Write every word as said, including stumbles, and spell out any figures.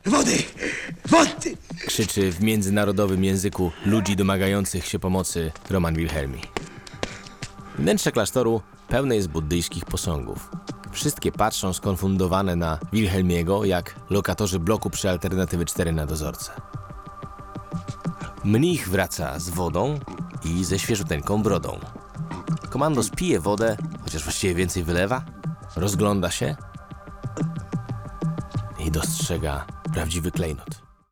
Wody! Wody! Krzyczy w międzynarodowym języku ludzi domagających się pomocy Roman Wilhelmi. Wnętrze klasztoru pełne jest buddyjskich posągów. Wszystkie patrzą skonfundowane na Wilhelmiego, jak lokatorzy bloku przy Alternatywy cztery na dozorcę. Mnich wraca z wodą i ze świeżuteńką brodą. Komandos pije wodę, chociaż właściwie więcej wylewa, rozgląda się i dostrzega prawdziwy klejnot.